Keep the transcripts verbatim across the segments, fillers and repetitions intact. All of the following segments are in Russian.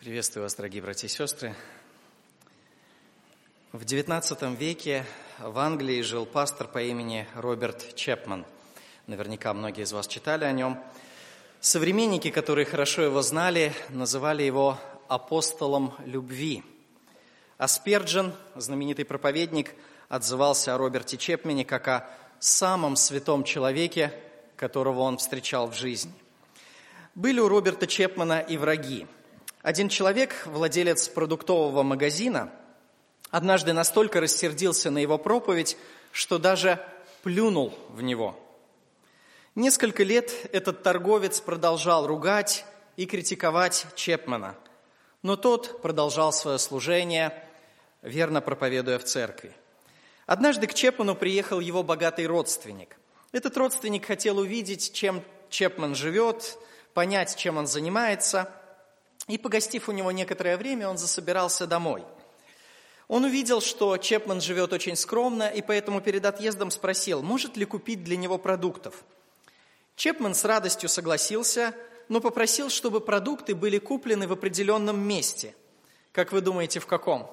Приветствую вас, дорогие братья и сестры. В девятнадцатом веке в Англии жил пастор по имени Роберт Чепмен. Наверняка многие из вас читали о нем. Современники, которые хорошо его знали, называли его апостолом любви. А Спирджен, знаменитый проповедник, отзывался о Роберте Чепмене как о самом святом человеке, которого он встречал в жизни. Были у Роберта Чепмена и враги. Один человек, владелец продуктового магазина, однажды настолько рассердился на его проповедь, что даже плюнул в него. Несколько лет этот торговец продолжал ругать и критиковать Чепмена, но тот продолжал свое служение, верно проповедуя в церкви. Однажды к Чепмену приехал его богатый родственник. Этот родственник хотел увидеть, чем Чепмен живет, понять, чем он занимается. И, погостив у него некоторое время, он засобирался домой. Он увидел, что Чепмен живет очень скромно, и поэтому перед отъездом спросил, может ли купить для него продуктов. Чепмен с радостью согласился, но попросил, чтобы продукты были куплены в определенном месте. Как вы думаете, в каком?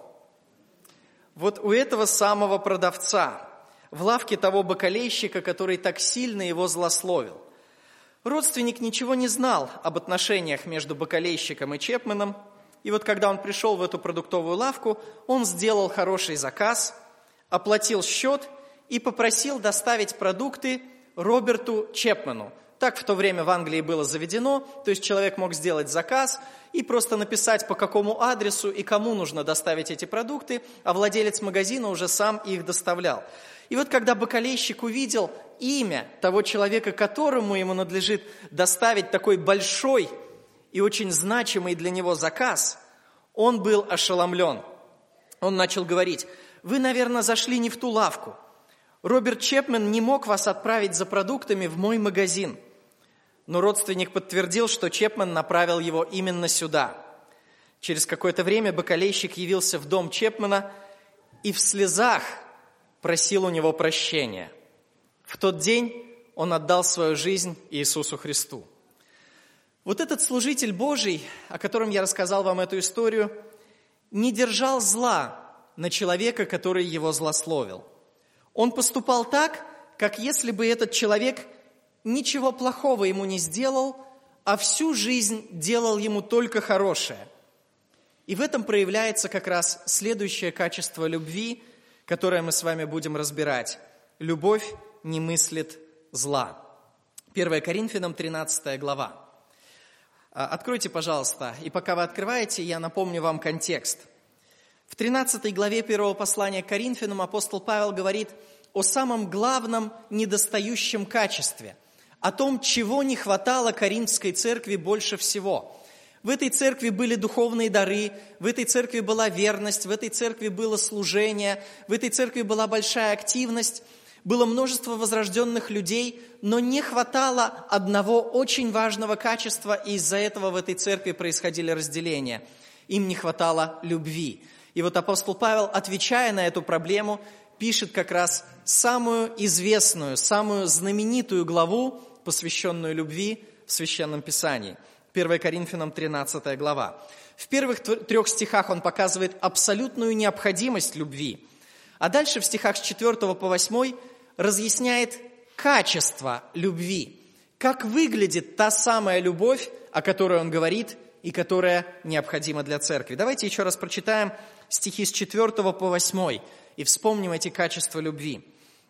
Вот у этого самого продавца, в лавке того бакалейщика, который так сильно его злословил. Родственник ничего не знал об отношениях между бакалейщиком и Чепменом, и вот когда он пришел в эту продуктовую лавку, он сделал хороший заказ, оплатил счет и попросил доставить продукты Роберту Чепмену. Так в то время в Англии было заведено, то есть человек мог сделать заказ и просто написать, по какому адресу и кому нужно доставить эти продукты, а владелец магазина уже сам их доставлял. И вот когда бакалейщик увидел имя того человека, которому ему надлежит доставить такой большой и очень значимый для него заказ, он был ошеломлен. Он начал говорить, вы, наверное, зашли не в ту лавку. Роберт Чепмен не мог вас отправить за продуктами в мой магазин. Но родственник подтвердил, что Чепмен направил его именно сюда. Через какое-то время бакалейщик явился в дом Чепмена и в слезах просил у него прощения. В тот день он отдал свою жизнь Иисусу Христу. Вот этот служитель Божий, о котором я рассказал вам эту историю, не держал зла на человека, который его злословил. Он поступал так, как если бы этот человек ничего плохого ему не сделал, а всю жизнь делал ему только хорошее. И в этом проявляется как раз следующее качество любви, которое мы с вами будем разбирать. Любовь не мыслит зла. первое Коринфянам, тринадцатая глава. Откройте, пожалуйста, и пока вы открываете, я напомню вам контекст. В тринадцатой главе первого послания к Коринфянам апостол Павел говорит о самом главном недостающем качестве, о том, чего не хватало Коринфской церкви больше всего. В этой церкви были духовные дары, в этой церкви была верность, в этой церкви было служение, в этой церкви была большая активность, было множество возрожденных людей, но не хватало одного очень важного качества, и из-за этого в этой церкви происходили разделения. Им не хватало любви. И вот апостол Павел, отвечая на эту проблему, пишет как раз самую известную, самую знаменитую главу, посвященную любви в Священном Писании. первое Коринфянам, тринадцатая глава. В первых трех стихах он показывает абсолютную необходимость любви. А дальше в стихах с четвёртого по восьмой разъясняет качество любви. Как выглядит та самая любовь, о которой он говорит и которая необходима для церкви. Давайте еще раз прочитаем стихи с четвёртого по восьмой и вспомним эти качества любви.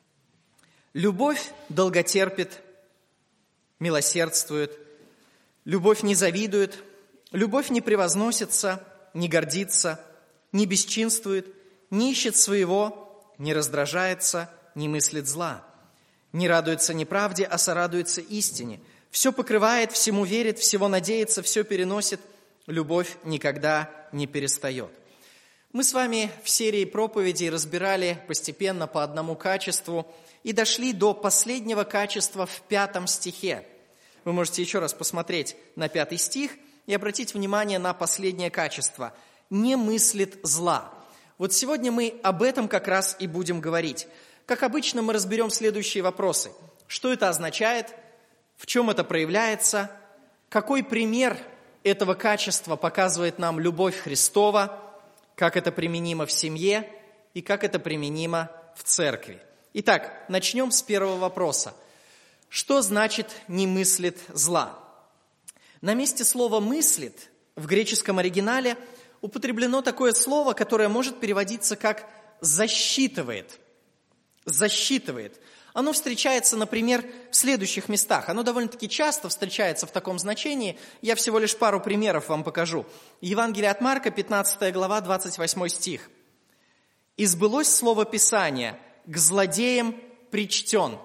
«Любовь долготерпит, милосердствует, любовь не завидует, любовь не превозносится, не гордится, не бесчинствует, не ищет своего, не раздражается, не мыслит зла, не радуется неправде, а сорадуется истине, все покрывает, всему верит, всего надеется, все переносит, любовь никогда не перестает». Мы с вами в серии проповедей разбирали постепенно по одному качеству и дошли до последнего качества в пятом стихе. Вы можете еще раз посмотреть на пятый стих и обратить внимание на последнее качество – «не мыслит зла». Вот сегодня мы об этом как раз и будем говорить. Как обычно, мы разберем следующие вопросы. Что это означает? В чем это проявляется? Какой пример этого качества показывает нам любовь Христова, как это применимо в семье и как это применимо в церкви. Итак, начнем с первого вопроса. Что значит «не мыслит зла»? На месте слова «мыслит» в греческом оригинале употреблено такое слово, которое может переводиться как «засчитывает». «Засчитывает». Оно встречается, например, в следующих местах. Оно довольно-таки часто встречается в таком значении. Я всего лишь пару примеров вам покажу. Евангелие от Марка, пятнадцатая глава, двадцать восьмой стих. «И сбылось слово Писания, к злодеям причтен».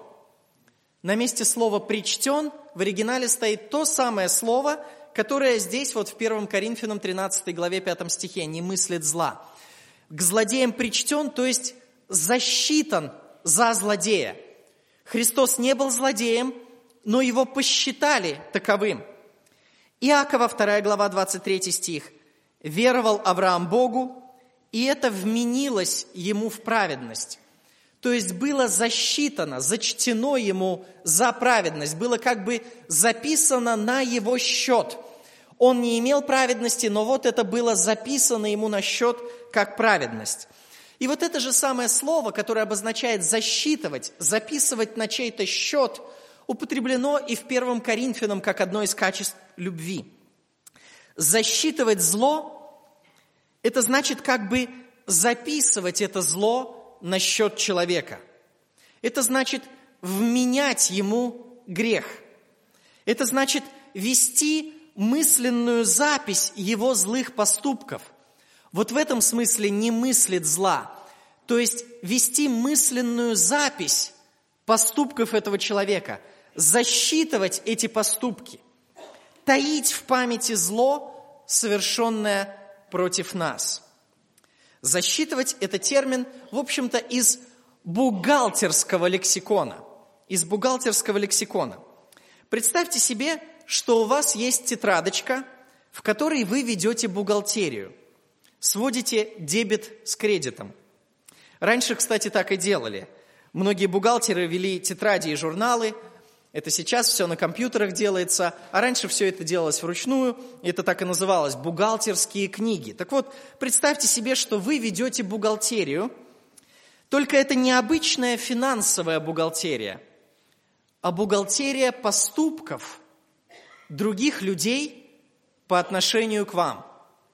На месте слова «причтен» в оригинале стоит то самое слово, которое здесь вот в первом Коринфянам тринадцатой главе пятом стихе «не мыслит зла». К злодеям причтен, то есть засчитан за злодея. Христос не был злодеем, но его посчитали таковым. Иакова, вторая глава, двадцать третий стих. «Веровал Авраам Богу, и это вменилось ему в праведность». То есть было засчитано, зачтено ему за праведность, было как бы записано на его счет. Он не имел праведности, но вот это было записано ему на счет как праведность. И вот это же самое слово, которое обозначает засчитывать, записывать на чей-то счет, употреблено и в первом Коринфянам как одно из качеств любви. Засчитывать зло – это значит как бы записывать это зло на счет человека. Это значит вменять ему грех. Это значит вести мысленную запись его злых поступков. Вот в этом смысле не мыслит зла. То есть вести мысленную запись поступков этого человека, засчитывать эти поступки, таить в памяти зло, совершенное против нас. Засчитывать – это термин, в общем-то, из бухгалтерского лексикона. Из бухгалтерского лексикона. Представьте себе, что у вас есть тетрадочка, в которой вы ведете бухгалтерию. Сводите дебет с кредитом. Раньше, кстати, так и делали. Многие бухгалтеры вели тетради и журналы. Это сейчас все на компьютерах делается, а раньше все это делалось вручную. И это так и называлось – бухгалтерские книги. Так вот, представьте себе, что вы ведете бухгалтерию, только это не обычная финансовая бухгалтерия, а бухгалтерия поступков других людей по отношению к вам.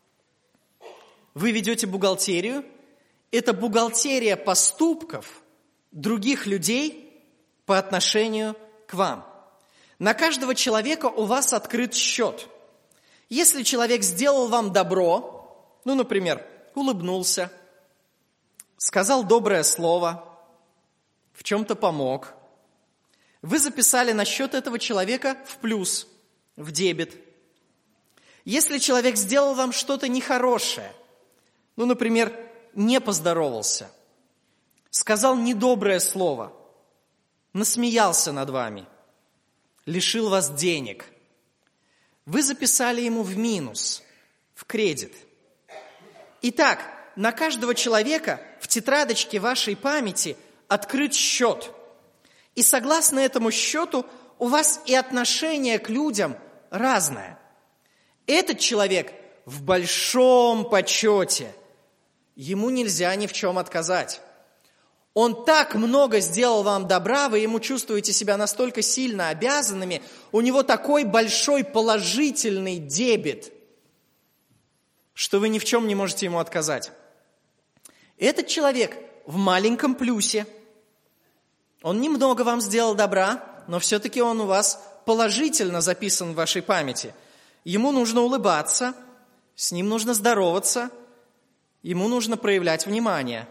Вы ведете бухгалтерию, это бухгалтерия поступков других людей по отношению к вам. На каждого человека у вас открыт счет. Если человек сделал вам добро, ну, например, улыбнулся, сказал доброе слово, в чем-то помог, вы записали на счет этого человека в плюс, в дебет. Если человек сделал вам что-то нехорошее, ну, например, не поздоровался, сказал недоброе слово, насмеялся над вами, лишил вас денег, вы записали ему в минус, в кредит. Итак, на каждого человека в тетрадочке вашей памяти открыт счет. И согласно этому счету у вас и отношение к людям разное. Этот человек в большом почете. Ему нельзя ни в чем отказать. Он так много сделал вам добра, вы ему чувствуете себя настолько сильно обязанными, у него такой большой положительный дебет, что вы ни в чем не можете ему отказать. Этот человек в маленьком плюсе. Он немного вам сделал добра, но все-таки он у вас положительно записан в вашей памяти. Ему нужно улыбаться, с ним нужно здороваться, ему нужно проявлять внимание.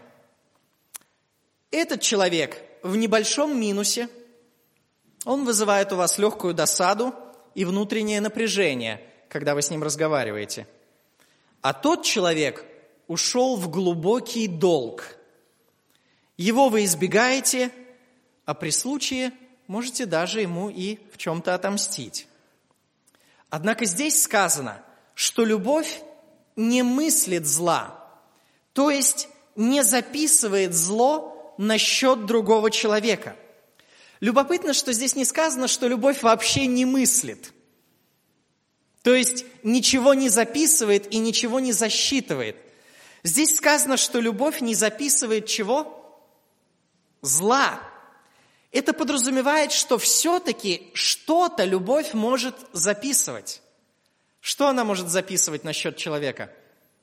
Этот человек в небольшом минусе, он вызывает у вас легкую досаду и внутреннее напряжение, когда вы с ним разговариваете. А тот человек ушел в глубокий долг. Его вы избегаете, а при случае можете даже ему и в чем-то отомстить. Однако здесь сказано, что любовь не мыслит зла, то есть не записывает зло на счет другого человека. Любопытно, что здесь не сказано, что любовь вообще не мыслит. То есть ничего не записывает и ничего не засчитывает. Здесь сказано, что любовь не записывает чего? Зла. Это подразумевает, что все-таки что-то любовь может записывать. Что она может записывать насчет человека?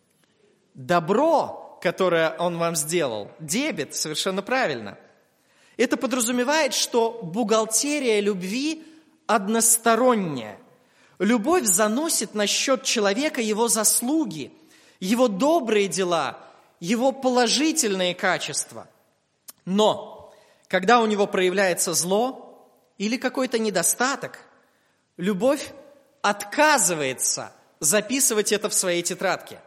Добро, которое он вам сделал, дебет, совершенно правильно. Это подразумевает, что бухгалтерия любви односторонняя. Любовь заносит на счет человека его заслуги, его добрые дела, его положительные качества. Но когда у него проявляется зло или какой-то недостаток, любовь отказывается записывать это в своей тетрадке.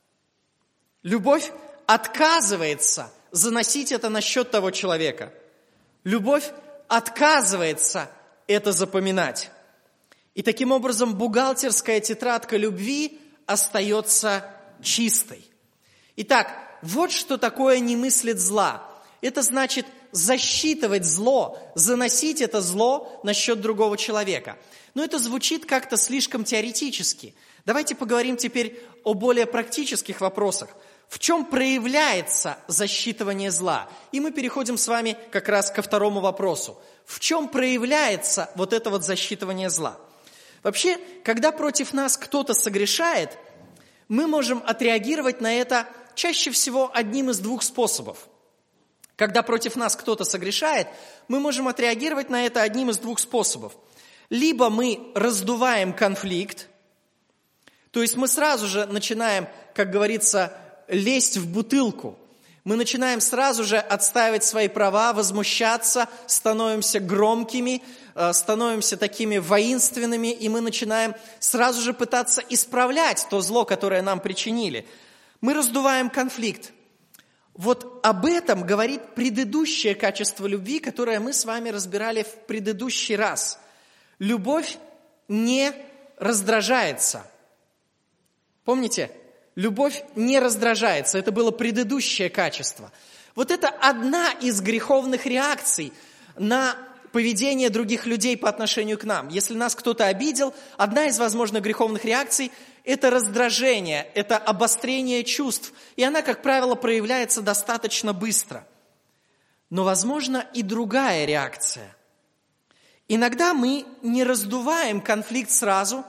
Любовь отказывается заносить это на счет того человека. Любовь отказывается это запоминать. И таким образом бухгалтерская тетрадка любви остается чистой. Итак, вот что такое не мыслит зла. Это значит засчитывать зло, заносить это зло на счет другого человека. Но это звучит как-то слишком теоретически. Давайте поговорим теперь о более практических вопросах. В чем проявляется засчитывание зла? И мы переходим с вами как раз ко второму вопросу. В чем проявляется вот это вот засчитывание зла? Вообще, когда против нас кто-то согрешает, мы можем отреагировать на это чаще всего одним из двух способов. Когда против нас кто-то согрешает, мы можем отреагировать на это одним из двух способов. Либо мы раздуваем конфликт, то есть мы сразу же начинаем, как говорится, лезть в бутылку. Мы начинаем сразу же отстаивать свои права, возмущаться, становимся громкими, становимся такими воинственными, и мы начинаем сразу же пытаться исправлять то зло, которое нам причинили. Мы раздуваем конфликт. Вот об этом говорит предыдущее качество любви, которое мы с вами разбирали в предыдущий раз. Любовь не раздражается. Помните? Любовь не раздражается. Это было предыдущее качество. Вот это одна из греховных реакций на поведение других людей по отношению к нам. Если нас кто-то обидел, одна из возможных греховных реакций – это раздражение, это обострение чувств. И она, как правило, проявляется достаточно быстро. Но, возможно, и другая реакция. Иногда мы не раздуваем конфликт сразу,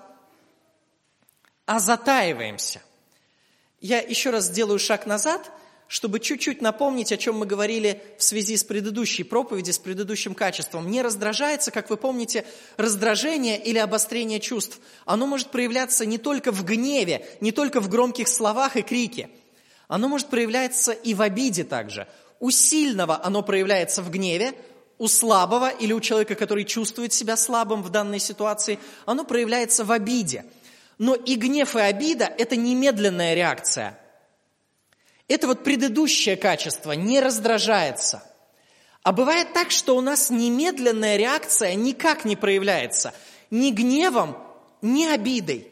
а затаиваемся. Я еще раз сделаю шаг назад, чтобы чуть-чуть напомнить, о чем мы говорили в связи с предыдущей проповедью, с предыдущим качеством. Не раздражается, как вы помните, раздражение или обострение чувств. Оно может проявляться не только в гневе, не только в громких словах и крике. Оно может проявляться и в обиде также. У сильного оно проявляется в гневе, у слабого или у человека, который чувствует себя слабым в данной ситуации, оно проявляется в обиде. Но и гнев, и обида – это немедленная реакция. Это вот предыдущее качество, не раздражается. А бывает так, что у нас немедленная реакция никак не проявляется. Ни гневом, ни обидой.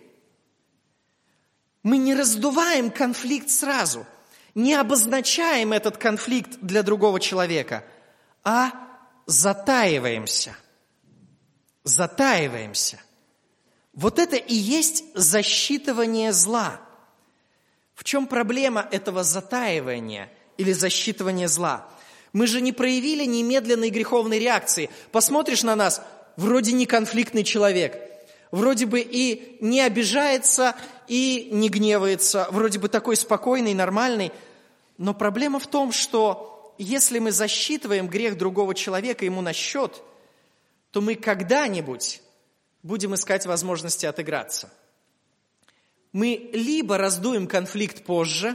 Мы не раздуваем конфликт сразу, не обозначаем этот конфликт для другого человека, а затаиваемся. Затаиваемся. Вот это и есть засчитывание зла. В чем проблема этого затаивания или засчитывания зла? Мы же не проявили немедленной греховной реакции. Посмотришь на нас, вроде не конфликтный человек, вроде бы и не обижается, и не гневается, вроде бы такой спокойный, нормальный. Но проблема в том, что если мы засчитываем грех другого человека ему на счет, то мы когда-нибудь будем искать возможности отыграться. Мы либо раздуем конфликт позже,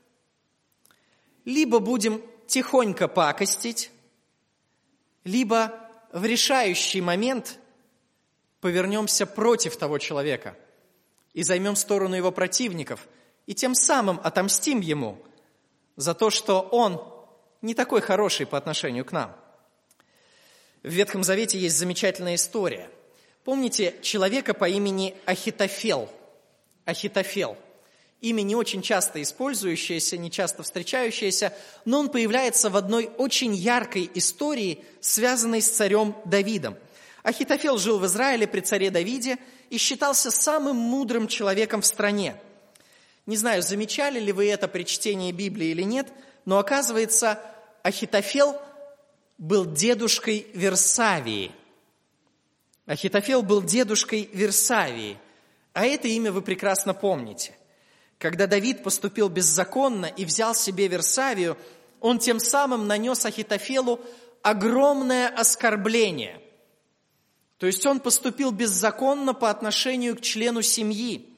либо будем тихонько пакостить, либо в решающий момент повернемся против того человека и займем сторону его противников, и тем самым отомстим ему за то, что он не такой хороший по отношению к нам. В Ветхом Завете есть замечательная история. Помните человека по имени Ахитофел? Ахитофел. Имя не очень часто использующееся, не часто встречающееся, но он появляется в одной очень яркой истории, связанной с царем Давидом. Ахитофел жил в Израиле при царе Давиде и считался самым мудрым человеком в стране. Не знаю, замечали ли вы это при чтении Библии или нет, но оказывается, Ахитофел был дедушкой Версавии. Ахитофел был дедушкой Версавии, а это имя вы прекрасно помните. Когда Давид поступил беззаконно и взял себе Версавию, он тем самым нанес Ахитофелу огромное оскорбление. То есть он поступил беззаконно по отношению к члену семьи.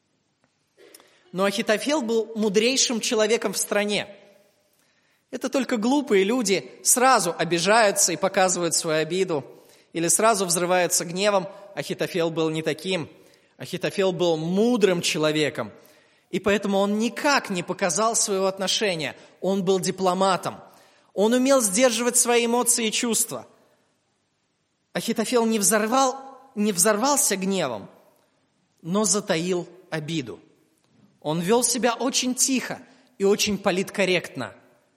Но Ахитофел был мудрейшим человеком в стране. Это только глупые люди сразу обижаются и показывают свою обиду, или сразу взрываются гневом. Ахитофел был не таким. Ахитофел был мудрым человеком, и поэтому он никак не показал своего отношения. Он был дипломатом. Он умел сдерживать свои эмоции и чувства. Ахитофел не взорвал, не взорвался гневом, но затаил обиду. Он вел себя очень тихо и очень политкорректно.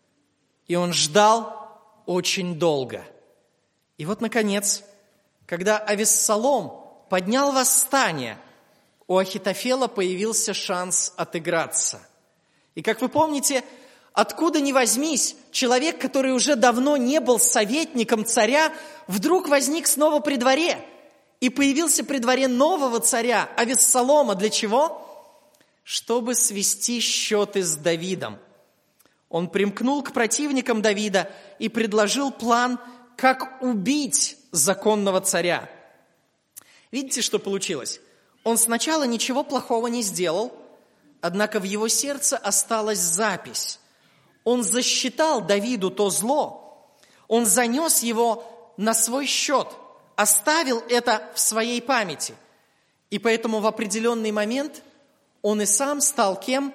И он ждал очень долго. И вот, наконец, когда Авессалом поднял восстание, у Ахитофела появился шанс отыграться. И, как вы помните, откуда ни возьмись, человек, который уже давно не был советником царя, вдруг возник снова при дворе. И появился при дворе нового царя, Авессалома. Для чего? Чтобы свести счеты с Давидом. Он примкнул к противникам Давида и предложил план, как убить законного царя. Видите, что получилось? Он сначала ничего плохого не сделал, однако в его сердце осталась запись. Он засчитал Давиду то зло, он занес его на свой счет, оставил это в своей памяти. И поэтому в определенный момент он и сам стал кем?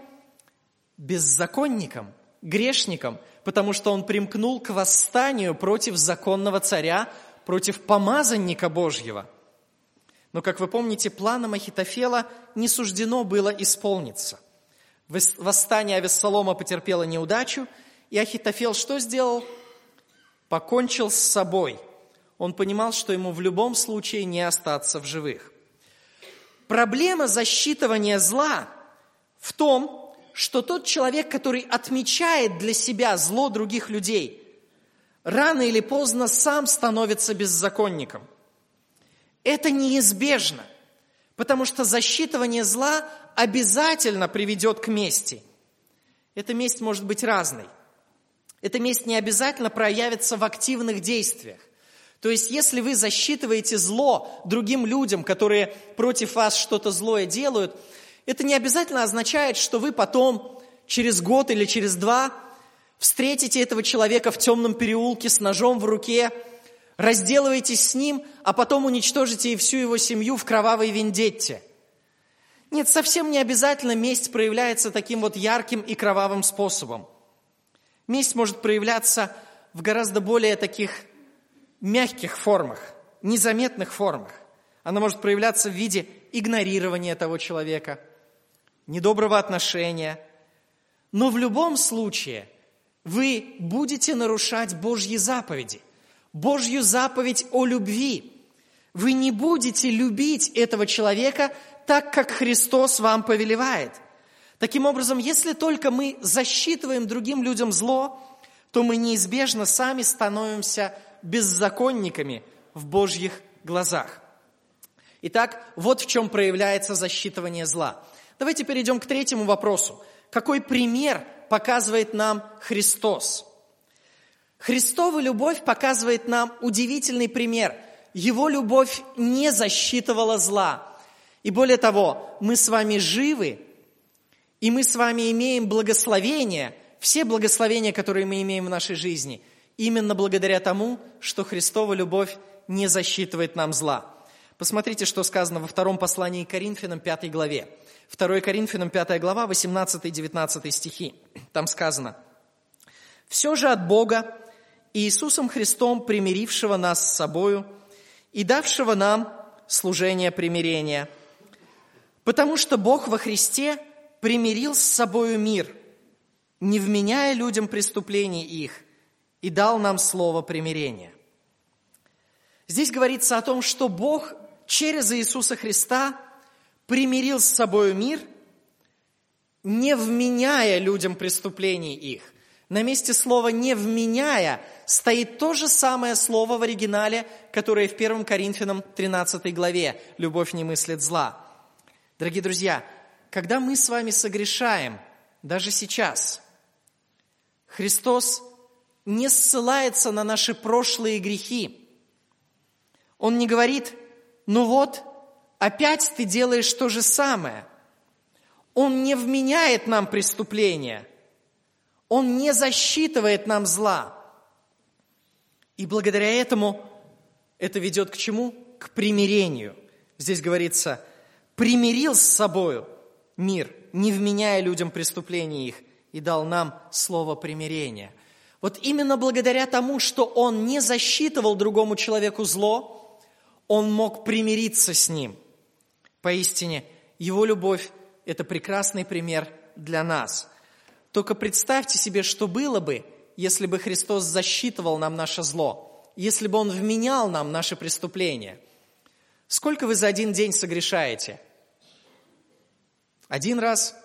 Беззаконником, грешником, потому что он примкнул к восстанию против законного царя, против помазанника Божьего. Но, как вы помните, планом Ахитофела не суждено было исполниться. Восстание Авессалома потерпело неудачу, и Ахитофел что сделал? Покончил с собой. Он понимал, что ему в любом случае не остаться в живых. Проблема засчитывания зла в том, что тот человек, который отмечает для себя зло других людей, рано или поздно сам становится беззаконником. Это неизбежно, потому что засчитывание зла обязательно приведет к мести. Эта месть может быть разной. Эта месть не обязательно проявится в активных действиях. То есть, если вы засчитываете зло другим людям, которые против вас что-то злое делают, это не обязательно означает, что вы потом, через год или через два, встретите этого человека в темном переулке с ножом в руке, разделываетесь с ним, а потом уничтожите и всю его семью в кровавой вендетте. Нет, совсем не обязательно месть проявляется таким вот ярким и кровавым способом. Месть может проявляться в гораздо более таких мягких формах, незаметных формах. Она может проявляться в виде игнорирования того человека, недоброго отношения. Но в любом случае вы будете нарушать Божьи заповеди, Божью заповедь о любви. Вы не будете любить этого человека так, как Христос вам повелевает. Таким образом, если только мы засчитываем другим людям зло, то мы неизбежно сами становимся беззаконниками в Божьих глазах. Итак, вот в чем проявляется засчитывание зла. Давайте перейдем к третьему вопросу. Какой пример показывает нам Христос? Христова любовь показывает нам удивительный пример. Его любовь не засчитывала зла. И более того, мы с вами живы, и мы с вами имеем благословение, все благословения, которые мы имеем в нашей жизни, именно благодаря тому, что Христова любовь не засчитывает нам зла. Посмотрите, что сказано во втором послании к Коринфянам, пятой главе. второе Коринфянам, пятая глава, восемнадцатый-девятнадцатый стихи. Там сказано: «Все же от Бога, Иисусом Христом, примирившего нас с собою и давшего нам служение примирения, потому что Бог во Христе примирил с собою мир, не вменяя людям преступлений их, и дал нам слово примирения». Здесь говорится о том, что Бог через Иисуса Христа примирил с собою мир, не вменяя людям преступлений их. На месте слова «не вменяя» стоит то же самое слово в оригинале, которое в первом Коринфянам тринадцатой главе «Любовь не мыслит зла». Дорогие друзья, когда мы с вами согрешаем, даже сейчас, Христос не ссылается на наши прошлые грехи. Он не говорит: ну вот, опять ты делаешь то же самое. Он не вменяет нам преступления. Он не засчитывает нам зла. И благодаря этому это ведет к чему? К примирению. Здесь говорится: примирил с собою мир, не вменяя людям преступлений их, и дал нам слово примирения. Вот именно благодаря тому, что Он не засчитывал другому человеку зло, он мог примириться с ним. Поистине, Его любовь – это прекрасный пример для нас. Только представьте себе, что было бы, если бы Христос засчитывал нам наше зло, если бы Он вменял нам наши преступления. Сколько вы за один день согрешаете? Один раз?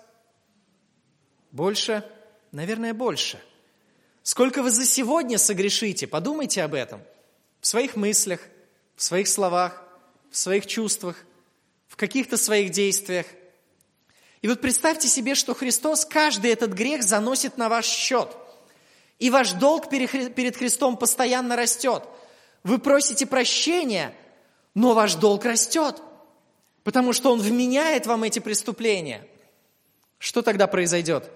Больше? Наверное, больше. Сколько вы за сегодня согрешите? Подумайте об этом. В своих мыслях, в своих словах, в своих чувствах, в каких-то своих действиях. И вот представьте себе, что Христос каждый этот грех заносит на ваш счет. И ваш долг перед Христом постоянно растет. Вы просите прощения, но ваш долг растет, потому что Он вменяет вам эти преступления. Что тогда произойдет?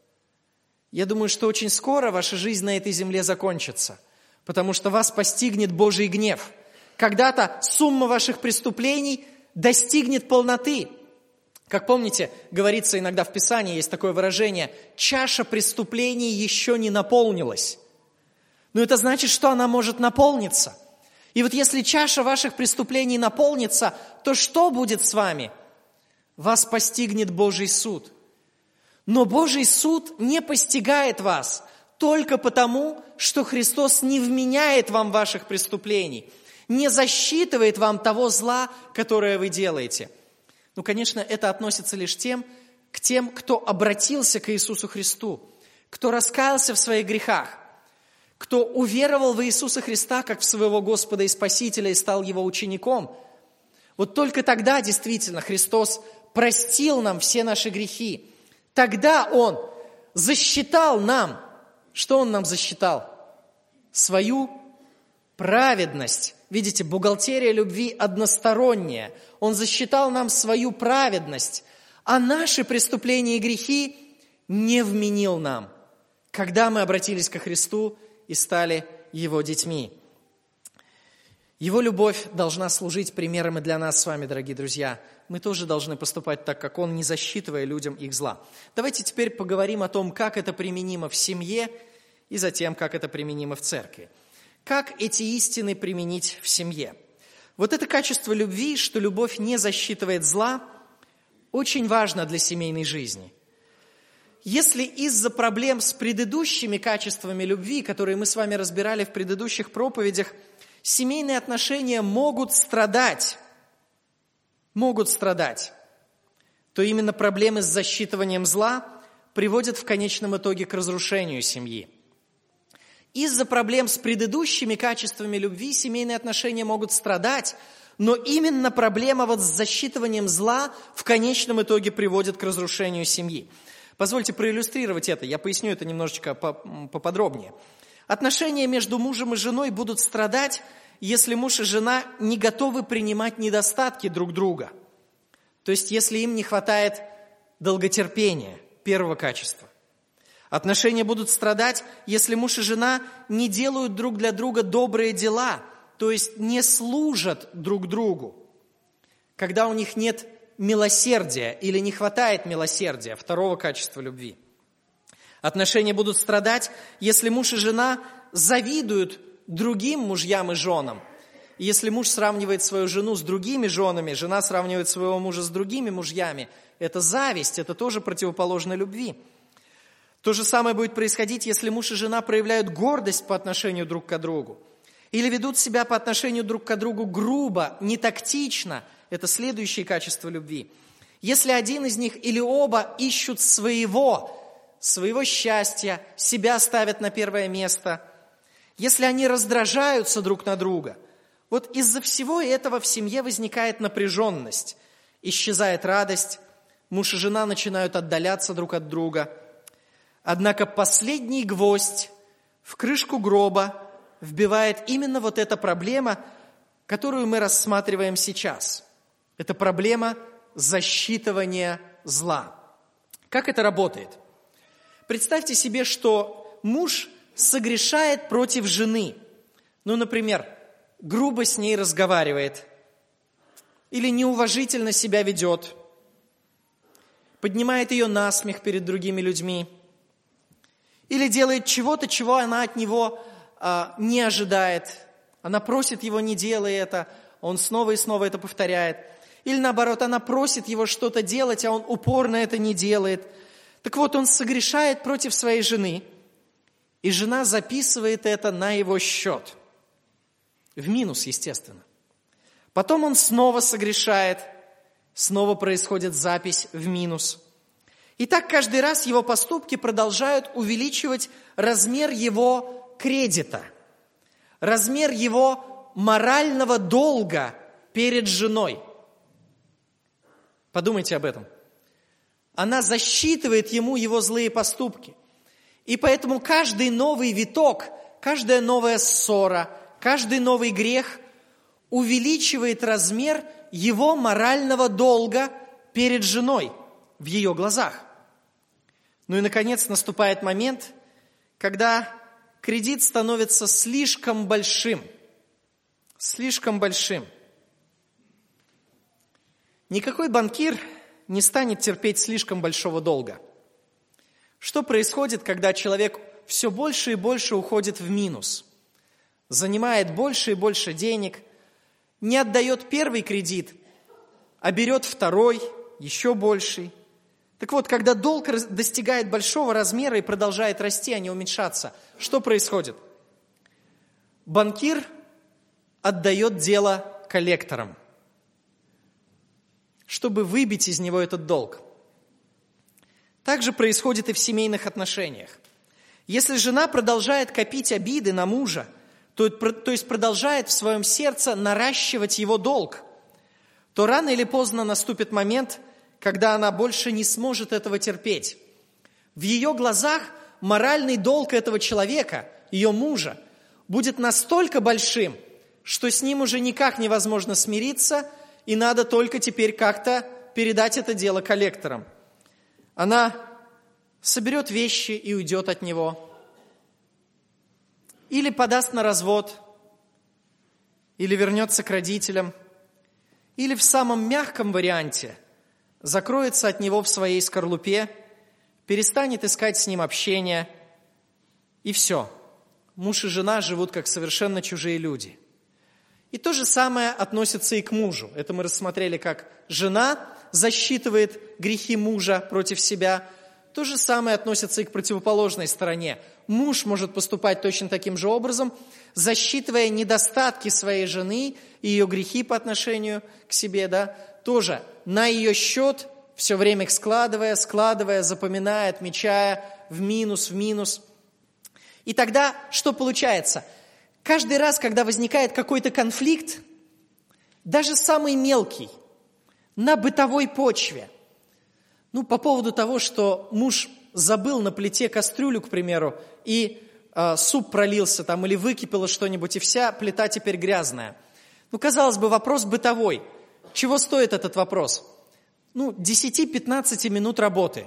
Я думаю, что очень скоро ваша жизнь на этой земле закончится, потому что вас постигнет Божий гнев. Когда-то сумма ваших преступлений достигнет полноты. Как помните, говорится иногда в Писании, есть такое выражение: чаша преступлений еще не наполнилась. Но это значит, что она может наполниться. И вот если чаша ваших преступлений наполнится, то что будет с вами? Вас постигнет Божий суд. Но Божий суд не постигает вас только потому, что Христос не вменяет вам ваших преступлений, не засчитывает вам того зла, которое вы делаете. Ну, конечно, это относится лишь тем, к тем, кто обратился к Иисусу Христу, кто раскаялся в своих грехах, кто уверовал в Иисуса Христа как в своего Господа и Спасителя и стал Его учеником. Вот только тогда действительно Христос простил нам все наши грехи. Тогда Он засчитал нам, что Он нам засчитал? Свою праведность. Видите, бухгалтерия любви односторонняя. Он засчитал нам свою праведность, а наши преступления и грехи не вменил нам, когда мы обратились ко Христу и стали Его детьми. Его любовь должна служить примером и для нас с вами, дорогие друзья. Мы тоже должны поступать так, как Он, не засчитывая людям их зла. Давайте теперь поговорим о том, как это применимо в семье, и затем, как это применимо в церкви. Как эти истины применить в семье? Вот это качество любви, что любовь не засчитывает зла, очень важно для семейной жизни. Если из-за проблем с предыдущими качествами любви, которые мы с вами разбирали в предыдущих проповедях, семейные отношения могут страдать, могут страдать, то именно проблемы с засчитыванием зла приводят в конечном итоге к разрушению семьи. Из-за проблем с предыдущими качествами любви семейные отношения могут страдать, но именно проблема вот с засчитыванием зла в конечном итоге приводит к разрушению семьи. Позвольте проиллюстрировать это, я поясню это немножечко поподробнее. Отношения между мужем и женой будут страдать, если муж и жена не готовы принимать недостатки друг друга. То есть, если им не хватает долготерпения, первого качества. Отношения будут страдать, если муж и жена не делают друг для друга добрые дела, то есть не служат друг другу. Когда у них нет милосердия или не хватает милосердия, второго качества любви. Отношения будут страдать, если муж и жена завидуют другим мужьям и женам. И если муж сравнивает свою жену с другими женами, жена сравнивает своего мужа с другими мужьями, это зависть, это тоже противоположно любви. То же самое будет происходить, если муж и жена проявляют гордость по отношению друг к другу. Или ведут себя по отношению друг к другу грубо, нетактично. Это следующее качество любви. Если один из них или оба ищут своего, своего счастья, себя ставят на первое место, если они раздражаются друг на друга, вот из-за всего этого в семье возникает напряженность, исчезает радость, муж и жена начинают отдаляться друг от друга. Однако последний гвоздь в крышку гроба вбивает именно вот эта проблема, которую мы рассматриваем сейчас. Это проблема засчитывания зла. Как это работает? Представьте себе, что муж согрешает против жены. Ну, например, грубо с ней разговаривает или неуважительно себя ведет, поднимает ее на смех перед другими людьми или делает чего-то, чего она от него а, не ожидает. Она просит его, не делай это, он снова и снова это повторяет. Или наоборот, она просит его что-то делать, а он упорно это не делает. Так вот, он согрешает против своей жены, и жена записывает это на его счет. В минус, естественно. Потом он снова согрешает, снова происходит запись в минус. И так каждый раз его поступки продолжают увеличивать размер его кредита, размер его морального долга перед женой. Подумайте об этом. Она засчитывает ему его злые поступки. И поэтому каждый новый виток, каждая новая ссора, каждый новый грех увеличивает размер его морального долга перед женой в ее глазах. Ну и, наконец, наступает момент, когда кредит становится слишком большим. Слишком большим. Никакой банкир не станет терпеть слишком большого долга. Что происходит, когда человек все больше и больше уходит в минус, занимает больше и больше денег, не отдает первый кредит, а берет второй, еще больший? Так вот, когда долг достигает большого размера и продолжает расти, а не уменьшаться, что происходит? Банкир отдает дело коллекторам, чтобы выбить из него этот долг. Так же происходит и в семейных отношениях. Если жена продолжает копить обиды на мужа, то, то есть продолжает в своем сердце наращивать его долг, то рано или поздно наступит момент, когда она больше не сможет этого терпеть. В ее глазах моральный долг этого человека, ее мужа, будет настолько большим, что с ним уже никак невозможно смириться, и надо только теперь как-то передать это дело коллекторам. Она соберет вещи и уйдет от него. Или подаст на развод, или вернется к родителям, или в самом мягком варианте закроется от него в своей скорлупе, перестанет искать с ним общения, и все. Муж и жена живут как совершенно чужие люди. И то же самое относится и к мужу. Это мы рассмотрели, как жена засчитывает грехи мужа против себя. То же самое относится и к противоположной стороне. Муж может поступать точно таким же образом, засчитывая недостатки своей жены и ее грехи по отношению к себе, да, тоже на ее счет, все время их складывая, складывая, запоминая, отмечая в минус, в минус. И тогда что получается? Каждый раз, когда возникает какой-то конфликт, даже самый мелкий, на бытовой почве, ну, по поводу того, что муж забыл на плите кастрюлю, к примеру, и э, суп пролился там, или выкипело что-нибудь, и вся плита теперь грязная. Ну, казалось бы, вопрос бытовой. Чего стоит этот вопрос? Ну, десять-пятнадцать минут работы.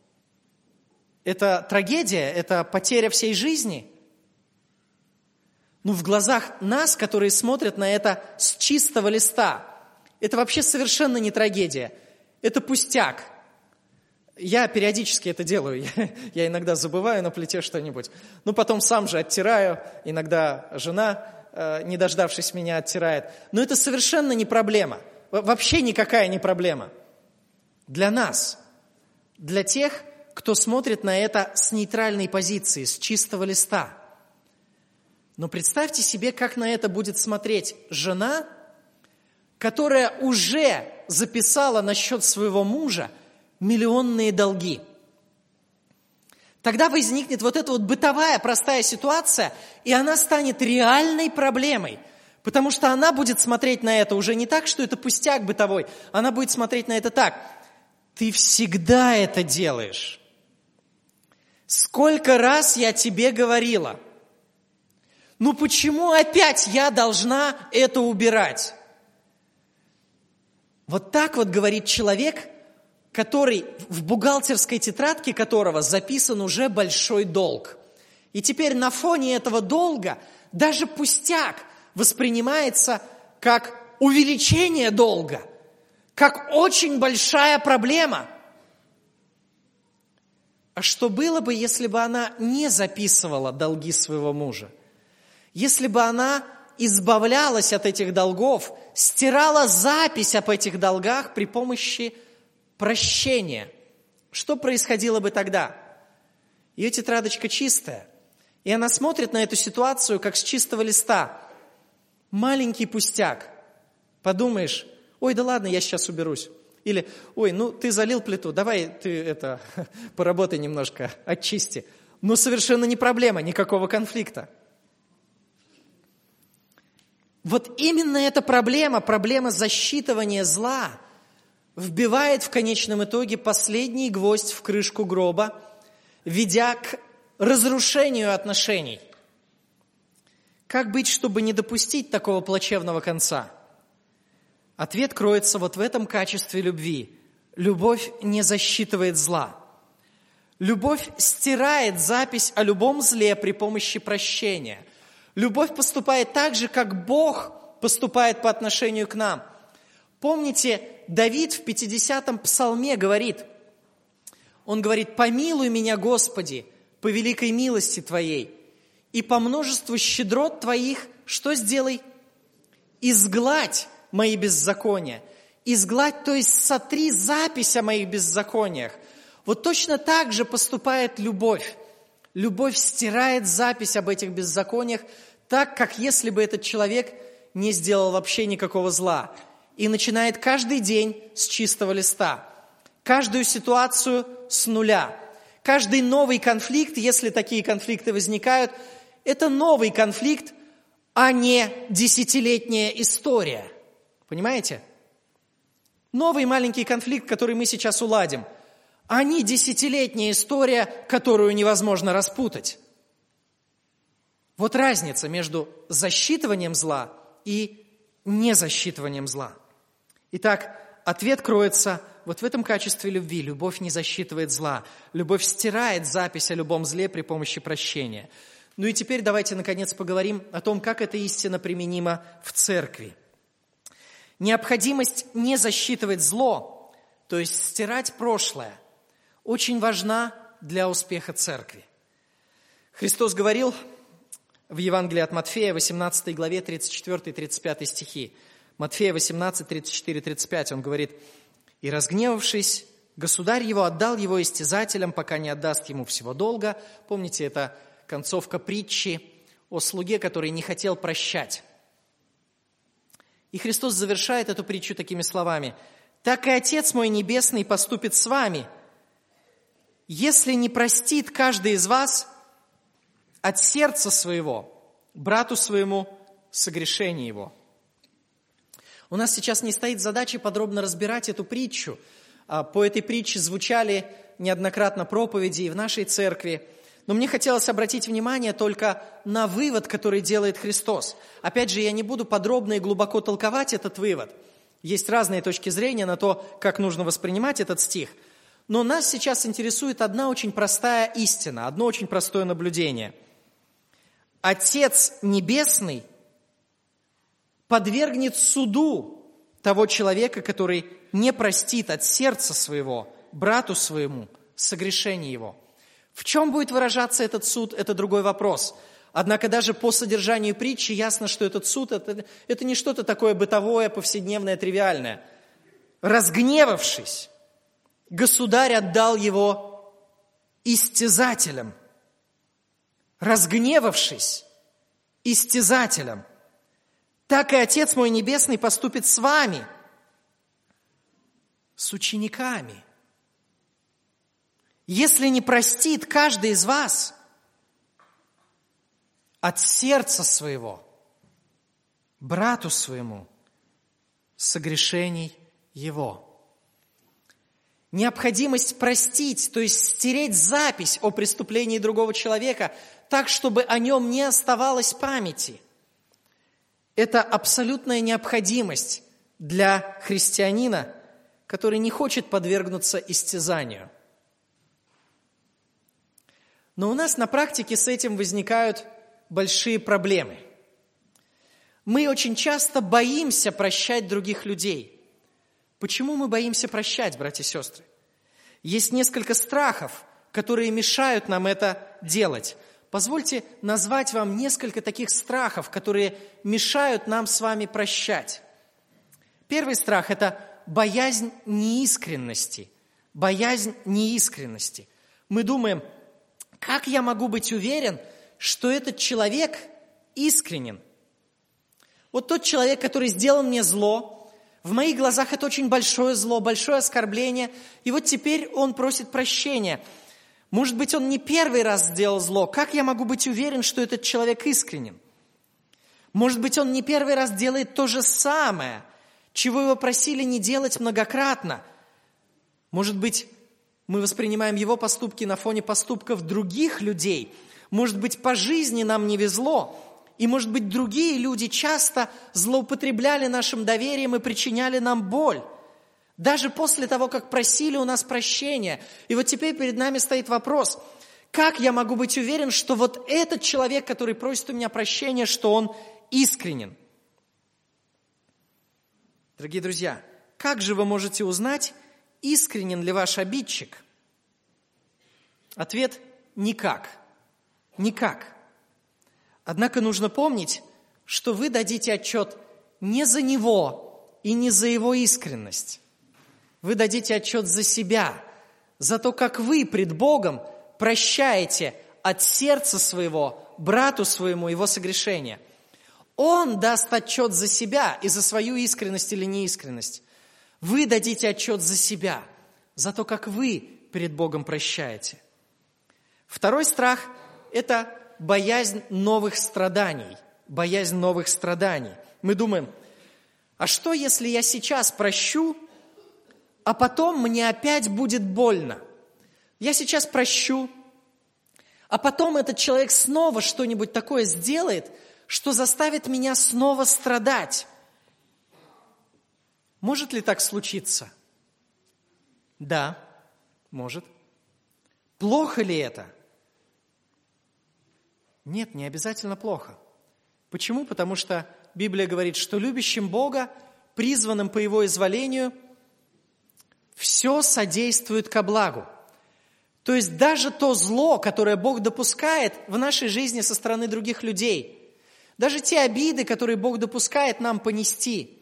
Это трагедия, это потеря всей жизни. Ну, в глазах нас, которые смотрят на это с чистого листа, это вообще совершенно не трагедия. Это пустяк. Я периодически это делаю. Я, я иногда забываю на плите что-нибудь. Ну, потом сам же оттираю. Иногда жена, э, не дождавшись меня, оттирает. Но это совершенно не проблема. Вообще никакая не проблема. Для нас. Для тех, кто смотрит на это с нейтральной позиции, с чистого листа. Но представьте себе, как на это будет смотреть жена, которая уже записала на счет своего мужа миллионные долги. Тогда возникнет вот эта вот бытовая простая ситуация, и она станет реальной проблемой, потому что она будет смотреть на это уже не так, что это пустяк бытовой, она будет смотреть на это так: ты всегда это делаешь. Сколько раз я тебе говорила, ну почему опять я должна это убирать? Вот так вот говорит человек, который, в бухгалтерской тетрадке которого записан уже большой долг. И теперь на фоне этого долга даже пустяк воспринимается как увеличение долга, как очень большая проблема. А что было бы, если бы она не записывала долги своего мужа? Если бы она избавлялась от этих долгов, стирала запись об этих долгах при помощи прощения, что происходило бы тогда? Ее тетрадочка чистая, и она смотрит на эту ситуацию, как с чистого листа. Маленький пустяк. Подумаешь: ой, да ладно, я сейчас уберусь. Или: ой, ну ты залил плиту, давай ты это поработай немножко, очисти. Но совершенно не проблема, никакого конфликта. Вот именно эта проблема, проблема засчитывания зла, вбивает в конечном итоге последний гвоздь в крышку гроба, ведя к разрушению отношений. Как быть, чтобы не допустить такого плачевного конца? Ответ кроется вот в этом качестве любви. Любовь не засчитывает зла. Любовь стирает запись о любом зле при помощи прощения. Любовь поступает так же, как Бог поступает по отношению к нам. Помните, Давид в пятидесятом псалме говорит, он говорит: «Помилуй меня, Господи, по великой милости Твоей, и по множеству щедрот Твоих, что сделай? Изгладь мои беззакония». Изгладь, то есть сотри запись о моих беззакониях. Вот точно так же поступает любовь. Любовь стирает запись об этих беззакониях, так, как если бы этот человек не сделал вообще никакого зла. И начинает каждый день с чистого листа. Каждую ситуацию с нуля. Каждый новый конфликт, если такие конфликты возникают, это новый конфликт, а не десятилетняя история. Понимаете? Новый маленький конфликт, который мы сейчас уладим, а не десятилетняя история, которую невозможно распутать. Вот разница между засчитыванием зла и незасчитыванием зла. Итак, ответ кроется вот в этом качестве любви. Любовь не засчитывает зла. Любовь стирает запись о любом зле при помощи прощения. Ну и теперь давайте, наконец, поговорим о том, как эта истина применима в церкви. Необходимость не засчитывать зло, то есть стирать прошлое, очень важна для успеха церкви. Христос говорил в Евангелии от Матфея, восемнадцатой главе, тридцать четвёртый тридцать пятый стихи. Матфея восемнадцать, тридцать четыре тридцать пять, он говорит: «И разгневавшись, государь его отдал его истязателям, пока не отдаст ему всего долга». Помните, это концовка притчи о слуге, который не хотел прощать. И Христос завершает эту притчу такими словами: «Так и Отец мой Небесный поступит с вами, если не простит каждый из вас от сердца своего брату своему согрешение его». У нас сейчас не стоит задачи подробно разбирать эту притчу. По этой притче звучали неоднократно проповеди и в нашей церкви. Но мне хотелось обратить внимание только на вывод, который делает Христос. Опять же, я не буду подробно и глубоко толковать этот вывод. Есть разные точки зрения на то, как нужно воспринимать этот стих. Но нас сейчас интересует одна очень простая истина, одно очень простое наблюдение. Отец Небесный подвергнет суду того человека, который не простит от сердца своего брату своему согрешение его. В чем будет выражаться этот суд, это другой вопрос. Однако даже по содержанию притчи ясно, что этот суд это, – это не что-то такое бытовое, повседневное, тривиальное. Разгневавшись, государь отдал его истязателям. Разгневавшись, истязателем, так и Отец мой Небесный поступит с вами, с учениками. Если не простит каждый из вас от сердца своего брату своему согрешений его». Необходимость простить, то есть стереть запись о преступлении другого человека так, чтобы о нем не оставалось памяти. Это абсолютная необходимость для христианина, который не хочет подвергнуться истязанию. Но у нас на практике с этим возникают большие проблемы. Мы очень часто боимся прощать других людей. Почему мы боимся прощать, братья и сестры? Есть несколько страхов, которые мешают нам это делать. Позвольте назвать вам несколько таких страхов, которые мешают нам с вами прощать. Первый страх – это боязнь неискренности. Боязнь неискренности. Мы думаем, как я могу быть уверен, что этот человек искренен? Вот тот человек, который сделал мне зло, в моих глазах это очень большое зло, большое оскорбление, и вот теперь он просит прощения. Может быть, он не первый раз сделал зло. Как я могу быть уверен, что этот человек искренен? Может быть, он не первый раз делает то же самое, чего его просили не делать многократно. Может быть, мы воспринимаем его поступки на фоне поступков других людей. Может быть, по жизни нам не везло. И, может быть, другие люди часто злоупотребляли нашим доверием и причиняли нам боль. Даже после того, как просили у нас прощения. И вот теперь перед нами стоит вопрос, как я могу быть уверен, что вот этот человек, который просит у меня прощения, что он искренен? Дорогие друзья, как же вы можете узнать, искренен ли ваш обидчик? Ответ – никак. Никак. Однако нужно помнить, что вы дадите отчет не за него и не за его искренность. Вы дадите отчет за себя, за то, как вы пред Богом прощаете от сердца своего брату своему его согрешение. Он даст отчет за себя и за свою искренность или неискренность. Вы дадите отчет за себя, за то, как вы перед Богом прощаете. Второй страх – это боязнь новых страданий. Боязнь новых страданий. Мы думаем, а что, если я сейчас прощу, а потом мне опять будет больно? Я сейчас прощу, а потом этот человек снова что-нибудь такое сделает, что заставит меня снова страдать. Может ли так случиться? Да, может. Плохо ли это? Нет, не обязательно плохо. Почему? Потому что Библия говорит, что любящим Бога, призванным по Его изволению, все содействует ко благу. То есть даже то зло, которое Бог допускает в нашей жизни со стороны других людей, даже те обиды, которые Бог допускает нам понести,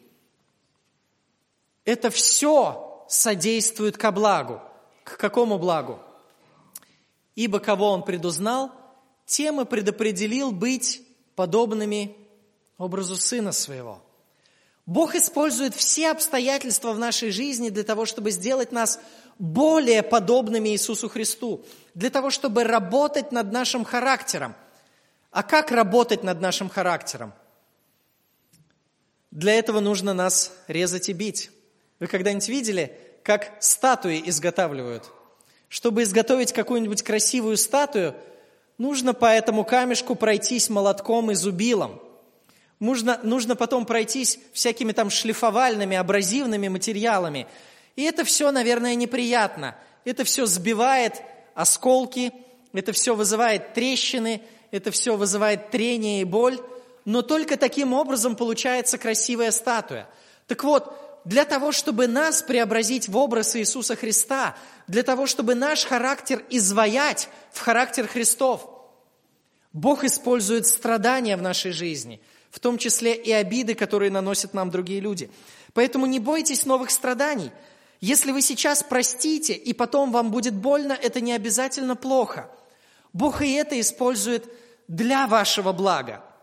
это все содействует ко благу. К какому благу? Ибо кого Он предузнал, тем и предопределил быть подобными образу Сына Своего. Бог использует все обстоятельства в нашей жизни для того, чтобы сделать нас более подобными Иисусу Христу, для того, чтобы работать над нашим характером. А как работать над нашим характером? Для этого нужно нас резать и бить. Вы когда-нибудь видели, как статуи изготавливают? Чтобы изготовить какую-нибудь красивую статую, нужно по этому камешку пройтись молотком и зубилом. Нужно, нужно потом пройтись всякими там шлифовальными, абразивными материалами. И это все, наверное, неприятно. Это все сбивает осколки, это все вызывает трещины, это все вызывает трение и боль. Но только таким образом получается красивая статуя. Так вот, для того, чтобы нас преобразить в образ Иисуса Христа, для того, чтобы наш характер изваять в характер Христов, Бог использует страдания в нашей жизни, в том числе и обиды, которые наносят нам другие люди. Поэтому не бойтесь новых страданий. Если вы сейчас простите, и потом вам будет больно, это не обязательно плохо. Бог и это использует для вашего блага.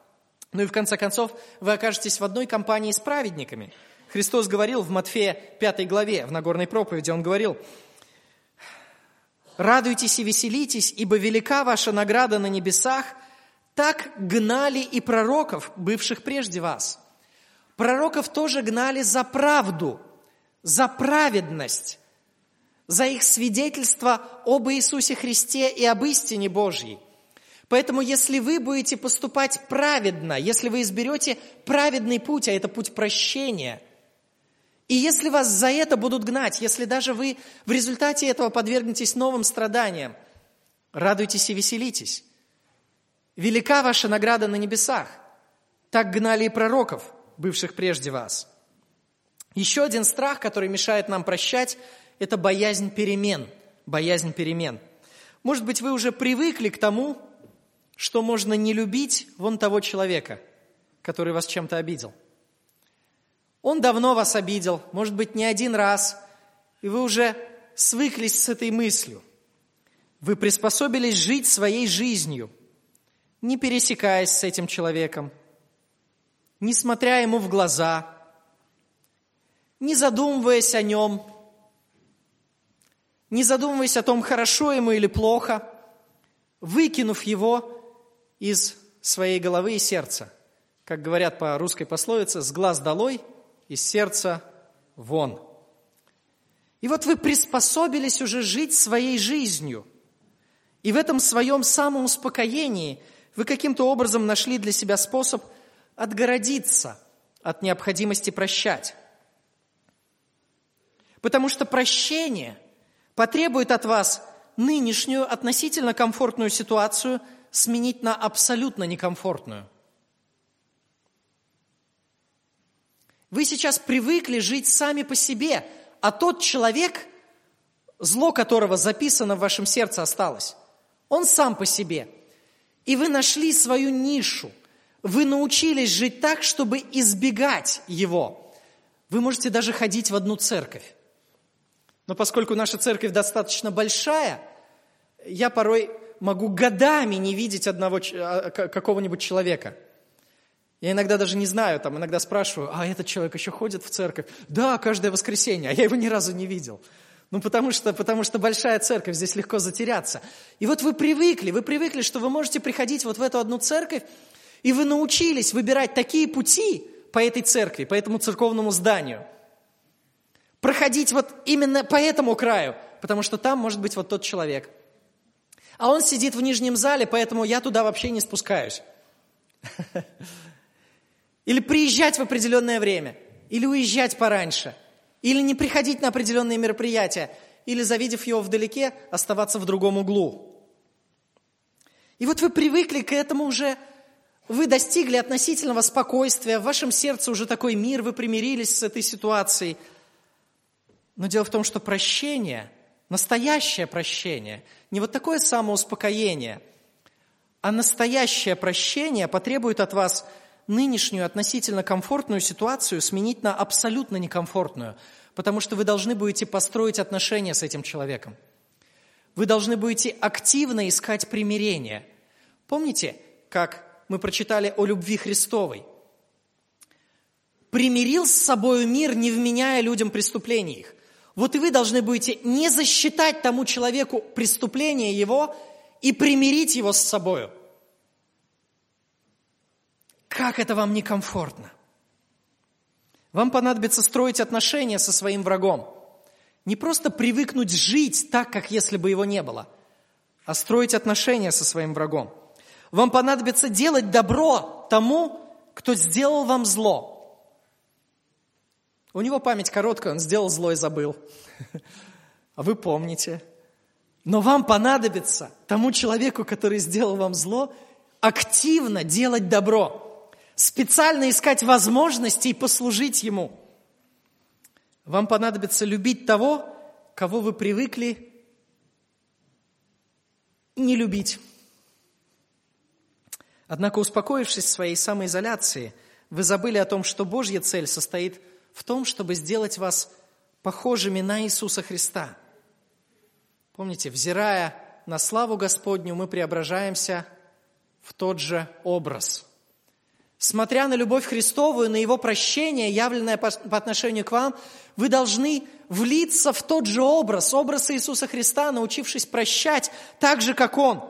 Ну и в конце концов, вы окажетесь в одной компании с праведниками. Христос говорил в Матфея пятой главе, в Нагорной проповеди, Он говорил: «Радуйтесь и веселитесь, ибо велика ваша награда на небесах, так гнали и пророков, бывших прежде вас». Пророков тоже гнали за правду, за праведность, за их свидетельство об Иисусе Христе и об истине Божьей. Поэтому, если вы будете поступать праведно, если вы изберете праведный путь, а это путь прощения, и если вас за это будут гнать, если даже вы в результате этого подвергнетесь новым страданиям, радуйтесь и веселитесь. Велика ваша награда на небесах. Так гнали и пророков, бывших прежде вас. Еще один страх, который мешает нам прощать, это боязнь перемен. Боязнь перемен. Может быть, вы уже привыкли к тому, что можно не любить вон того человека, который вас чем-то обидел. Он давно вас обидел, может быть, не один раз, и вы уже свыклись с этой мыслью. Вы приспособились жить своей жизнью, не пересекаясь с этим человеком, не смотря ему в глаза, не задумываясь о нем, не задумываясь о том, хорошо ему или плохо, выкинув его из своей головы и сердца. Как говорят по русской пословице, с глаз долой, из сердца вон. И вот вы приспособились уже жить своей жизнью. И в этом своем самоуспокоении вы каким-то образом нашли для себя способ отгородиться от необходимости прощать. Потому что прощение потребует от вас нынешнюю относительно комфортную ситуацию сменить на абсолютно некомфортную. Вы сейчас привыкли жить сами по себе, а тот человек, зло которого записано в вашем сердце осталось, он сам по себе. И вы нашли свою нишу. Вы научились жить так, чтобы избегать его. Вы можете даже ходить в одну церковь. Но поскольку наша церковь достаточно большая, я порой могу годами не видеть одного, какого-нибудь человека. Я иногда даже не знаю, там иногда спрашиваю: а этот человек еще ходит в церковь? Да, каждое воскресенье, а я его ни разу не видел. Ну, потому что, потому что большая церковь, здесь легко затеряться. И вот вы привыкли, вы привыкли, что вы можете приходить вот в эту одну церковь, и вы научились выбирать такие пути по этой церкви, по этому церковному зданию. Проходить вот именно по этому краю, потому что там может быть вот тот человек. А он сидит в нижнем зале, поэтому я туда вообще не спускаюсь. Или приезжать в определенное время, или уезжать пораньше, или не приходить на определенные мероприятия, или, завидев его вдалеке, оставаться в другом углу. И вот вы привыкли к этому уже, вы достигли относительного спокойствия, в вашем сердце уже такой мир, вы примирились с этой ситуацией. Но дело в том, что прощение, настоящее прощение, не вот такое самоуспокоение, а настоящее прощение потребует от вас нынешнюю относительно комфортную ситуацию сменить на абсолютно некомфортную, потому что вы должны будете построить отношения с этим человеком. Вы должны будете активно искать примирение. Помните, как мы прочитали о любви Христовой? «Примирил с собою мир, не вменяя людям преступлений их». Вот и вы должны будете не засчитать тому человеку преступление его и примирить его с собою. Как это вам некомфортно? Вам понадобится строить отношения со своим врагом. Не просто привыкнуть жить так, как если бы его не было, а строить отношения со своим врагом. Вам понадобится делать добро тому, кто сделал вам зло. У него память короткая, он сделал зло и забыл. А вы помните. Но вам понадобится тому человеку, который сделал вам зло, активно делать добро. Специально искать возможности и послужить ему. Вам понадобится любить того, кого вы привыкли не любить. Однако, успокоившись в своей самоизоляции, вы забыли о том, что Божья цель состоит в том, чтобы сделать вас похожими на Иисуса Христа. Помните, взирая на славу Господню, мы преображаемся в тот же образ. Смотря на любовь Христовую, на Его прощение, явленное по, по отношению к вам, вы должны влиться в тот же образ, образ Иисуса Христа, научившись прощать так же, как Он.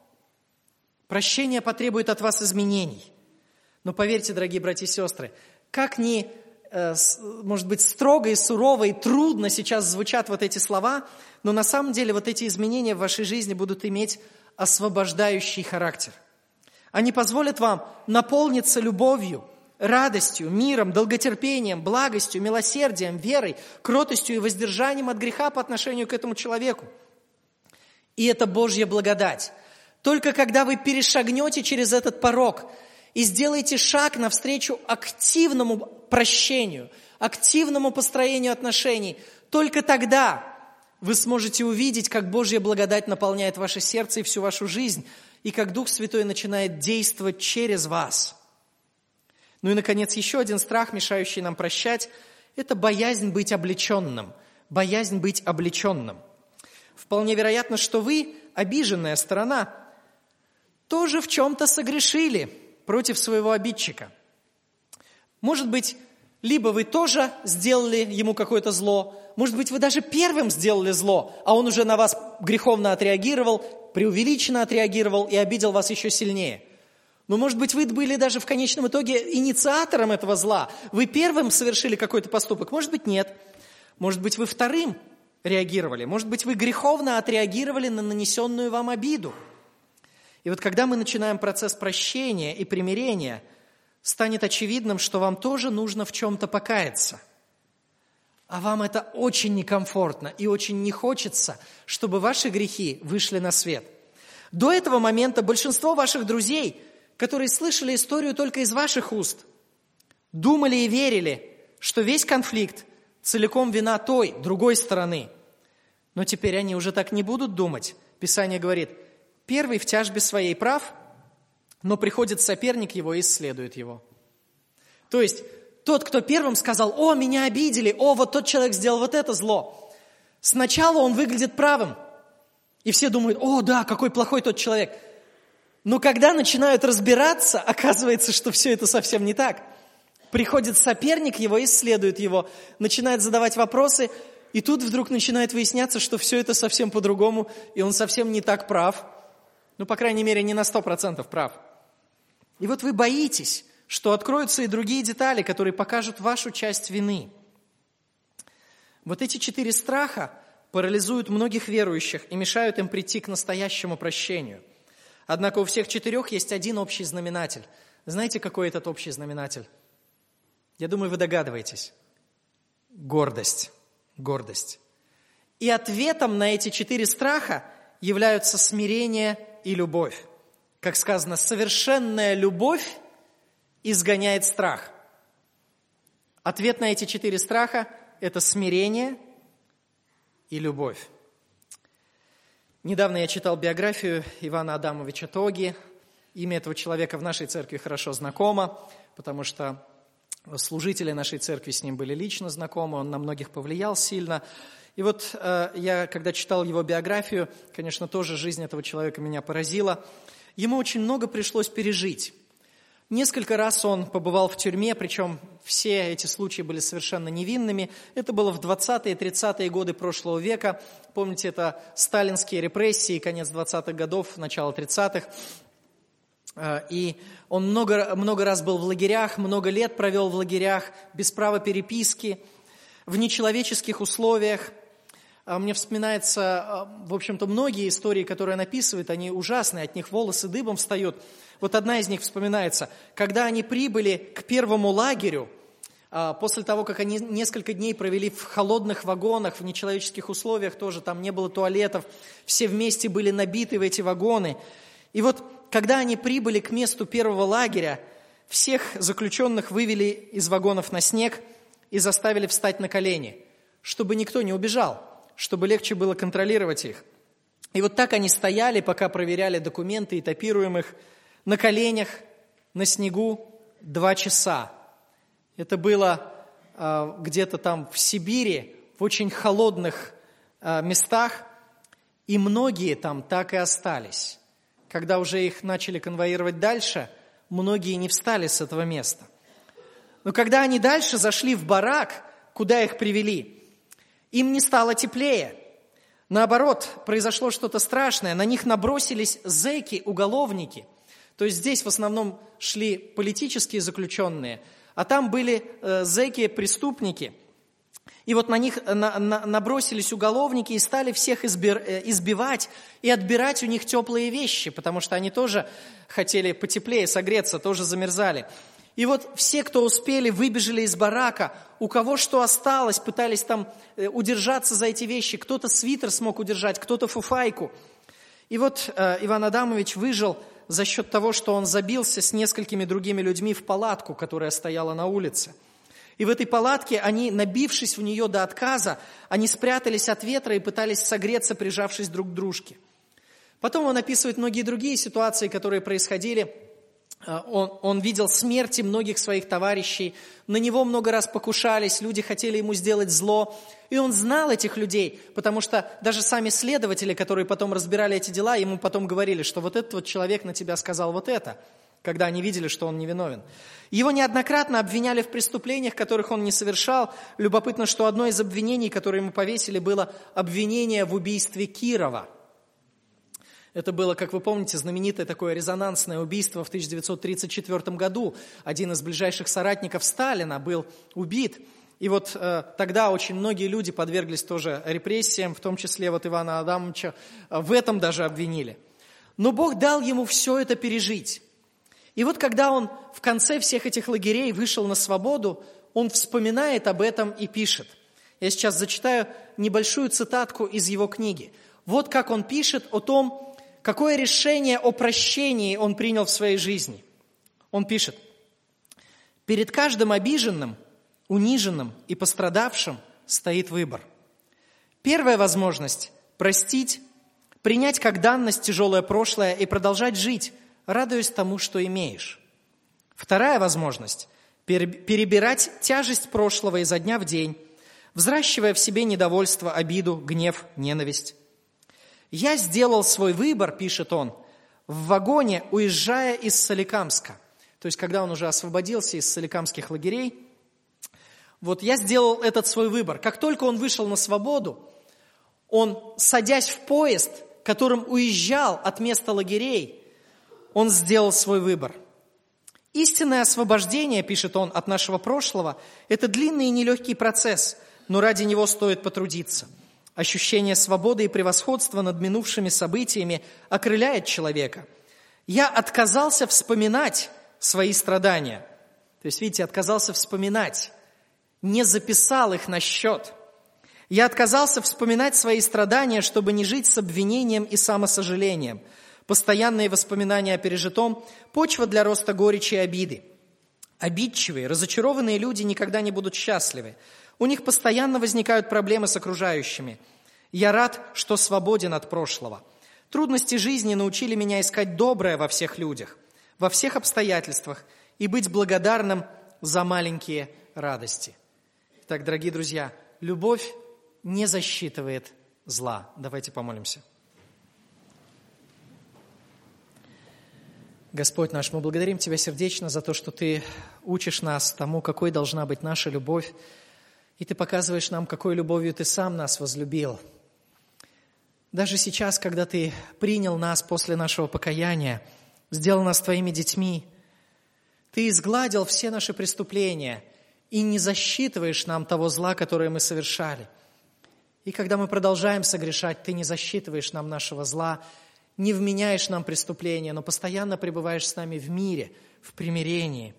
Прощение потребует от вас изменений. Но поверьте, дорогие братья и сестры, как ни, э, может быть, строго и сурово и трудно сейчас звучат вот эти слова, но на самом деле вот эти изменения в вашей жизни будут иметь освобождающий характер. Они позволят вам наполниться любовью, радостью, миром, долготерпением, благостью, милосердием, верой, кротостью и воздержанием от греха по отношению к этому человеку. И это Божья благодать. Только когда вы перешагнете через этот порог и сделаете шаг навстречу активному прощению, активному построению отношений, только тогда вы сможете увидеть, как Божья благодать наполняет ваше сердце и всю вашу жизнь, и как Дух Святой начинает действовать через вас. Ну и, наконец, еще один страх, мешающий нам прощать, это боязнь быть облеченным. Боязнь быть облеченным. Вполне вероятно, что вы, обиженная сторона, тоже в чем-то согрешили против своего обидчика. Может быть, либо вы тоже сделали ему какое-то зло, может быть, вы даже первым сделали зло, а он уже на вас греховно отреагировал, преувеличенно отреагировал и обидел вас еще сильнее. Но, может быть, вы были даже в конечном итоге инициатором этого зла. Вы первым совершили какой-то поступок, может быть, нет. Может быть, вы вторым реагировали, может быть, вы греховно отреагировали на нанесенную вам обиду. И вот когда мы начинаем процесс прощения и примирения, станет очевидным, что вам тоже нужно в чем-то покаяться. А вам это очень некомфортно и очень не хочется, чтобы ваши грехи вышли на свет. До этого момента большинство ваших друзей, которые слышали историю только из ваших уст, думали и верили, что весь конфликт целиком вина той, другой стороны. Но теперь они уже так не будут думать. Писание говорит, первый в тяжбе своей прав, но приходит соперник его и исследует его. То есть тот, кто первым сказал, о, меня обидели, о, вот тот человек сделал вот это зло. Сначала он выглядит правым, и все думают, о, да, какой плохой тот человек. Но когда начинают разбираться, оказывается, что все это совсем не так. Приходит соперник его, исследует его, начинает задавать вопросы, и тут вдруг начинает выясняться, что все это совсем по-другому, и он совсем не так прав. Ну, по крайней мере, не на сто процентов прав. И вот вы боитесь, что откроются и другие детали, которые покажут вашу часть вины. Вот эти четыре страха парализуют многих верующих и мешают им прийти к настоящему прощению. Однако у всех четырех есть один общий знаменатель. Знаете, какой этот общий знаменатель? Я думаю, вы догадываетесь. Гордость. Гордость. И ответом на эти четыре страха являются смирение и любовь. Как сказано, совершенная любовь изгоняет страх. Ответ на эти четыре страха – это смирение и любовь. Недавно я читал биографию Ивана Адамовича Тоги. Имя этого человека в нашей церкви хорошо знакомо, потому что служители нашей церкви с ним были лично знакомы, он на многих повлиял сильно. И вот э, я, когда читал его биографию, конечно, тоже жизнь этого человека меня поразила. Ему очень много пришлось пережить. Несколько раз он побывал в тюрьме, причем все эти случаи были совершенно невинными. Это было в двадцатые и тридцатые годы прошлого века. Помните, это сталинские репрессии, конец двадцатых годов, начало тридцатых. И он много, много раз был в лагерях, много лет провел в лагерях, без права переписки, в нечеловеческих условиях. Мне вспоминается, в общем-то, многие истории, которые он описывает, они ужасные, от них волосы дыбом встают. Вот одна из них вспоминается. Когда они прибыли к первому лагерю, после того, как они несколько дней провели в холодных вагонах, в нечеловеческих условиях тоже, там не было туалетов, все вместе были набиты в эти вагоны. И вот, когда они прибыли к месту первого лагеря, всех заключенных вывели из вагонов на снег и заставили встать на колени, чтобы никто не убежал, чтобы легче было контролировать их. И вот так они стояли, пока проверяли документы этапируемых, на коленях, на снегу два часа. Это было э, где-то там в Сибири, в очень холодных э, местах, и многие там так и остались. Когда уже их начали конвоировать дальше, многие не встали с этого места. Но когда они дальше зашли в барак, куда их привели, им не стало теплее. Наоборот, произошло что-то страшное. На них набросились зэки, уголовники. То есть здесь в основном шли политические заключенные, а там были э, зэки, преступники. И вот на них на, на, набросились уголовники и стали всех избир, э, избивать и отбирать у них теплые вещи, потому что они тоже хотели потеплее согреться, тоже замерзали. И вот все, кто успели, выбежали из барака, у кого что осталось, пытались там э, удержаться за эти вещи. Кто-то свитер смог удержать, кто-то фуфайку. И вот э, Иван Адамович выжил за счет того, что он забился с несколькими другими людьми в палатку, которая стояла на улице. И в этой палатке они, набившись в нее до отказа, они спрятались от ветра и пытались согреться, прижавшись друг к дружке. Потом он описывает многие другие ситуации, которые происходили. Он, он видел смерти многих своих товарищей, на него много раз покушались, люди хотели ему сделать зло. И он знал этих людей, потому что даже сами следователи, которые потом разбирали эти дела, ему потом говорили, что вот этот вот человек на тебя сказал вот это, когда они видели, что он невиновен. Его неоднократно обвиняли в преступлениях, которых он не совершал. Любопытно, что одно из обвинений, которое ему повесили, было обвинение в убийстве Кирова. Это было, как вы помните, знаменитое такое резонансное убийство в тысяча девятьсот тридцать четвёртом году. Один из ближайших соратников Сталина был убит. И вот э, тогда очень многие люди подверглись тоже репрессиям, в том числе вот Ивана Адамовича, э, в этом даже обвинили. Но Бог дал ему все это пережить. И вот когда он в конце всех этих лагерей вышел на свободу, он вспоминает об этом и пишет. Я сейчас зачитаю небольшую цитатку из его книги. Вот как он пишет о том, какое решение о прощении он принял в своей жизни. Он пишет: «Перед каждым обиженным, униженным и пострадавшим стоит выбор. Первая возможность – простить, принять как данность тяжелое прошлое и продолжать жить, радуясь тому, что имеешь. Вторая возможность – перебирать тяжесть прошлого изо дня в день, взращивая в себе недовольство, обиду, гнев, ненависть. «Я сделал свой выбор», – пишет он, – «в вагоне, уезжая из Соликамска». То есть, когда он уже освободился из соликамских лагерей, вот я сделал этот свой выбор. Как только он вышел на свободу, он, садясь в поезд, которым уезжал от места лагерей, он сделал свой выбор. Истинное освобождение, пишет он, от нашего прошлого, это длинный и нелегкий процесс, но ради него стоит потрудиться. Ощущение свободы и превосходства над минувшими событиями окрыляет человека. Я отказался вспоминать свои страдания. То есть, видите, отказался вспоминать, не записал их на счет. Я отказался вспоминать свои страдания, чтобы не жить с обвинением и самосожалением. Постоянные воспоминания о пережитом – почва для роста горечи и обиды. Обидчивые, разочарованные люди никогда не будут счастливы. У них постоянно возникают проблемы с окружающими. Я рад, что свободен от прошлого. Трудности жизни научили меня искать доброе во всех людях, во всех обстоятельствах и быть благодарным за маленькие радости. Итак, дорогие друзья, любовь не засчитывает зла. Давайте помолимся. Господь наш, мы благодарим Тебя сердечно за то, что Ты учишь нас тому, какой должна быть наша любовь, и Ты показываешь нам, какой любовью Ты сам нас возлюбил. Даже сейчас, когда Ты принял нас после нашего покаяния, сделал нас Твоими детьми, Ты изгладил все наши преступления и не засчитываешь нам того зла, которое мы совершали. И когда мы продолжаем согрешать, Ты не засчитываешь нам нашего зла, не вменяешь нам преступления, но постоянно пребываешь с нами в мире, в примирении.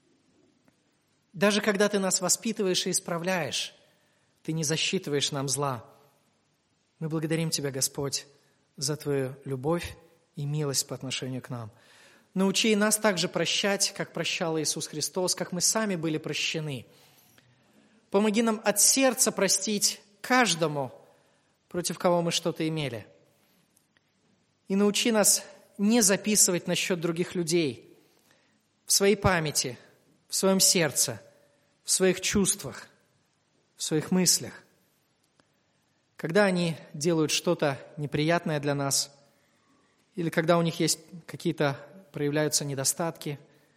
Даже когда Ты нас воспитываешь и исправляешь, Ты не засчитываешь нам зла. Мы благодарим Тебя, Господь, за Твою любовь и милость по отношению к нам. Научи нас также прощать, как прощал Иисус Христос, как мы сами были прощены. Помоги нам от сердца простить каждому, против кого мы что-то имели. И научи нас не записывать насчет других людей в своей памяти, в своем сердце, в своих чувствах, в своих мыслях. Когда они делают что-то неприятное для нас, или когда у них есть какие-то, проявляются недостатки,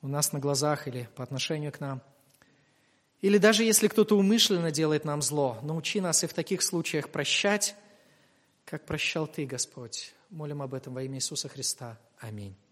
у нас на глазах или по отношению к нам. Или даже если кто-то умышленно делает нам зло, научи нас и в таких случаях прощать, как прощал Ты, Господь. Молим об этом во имя Иисуса Христа. Аминь.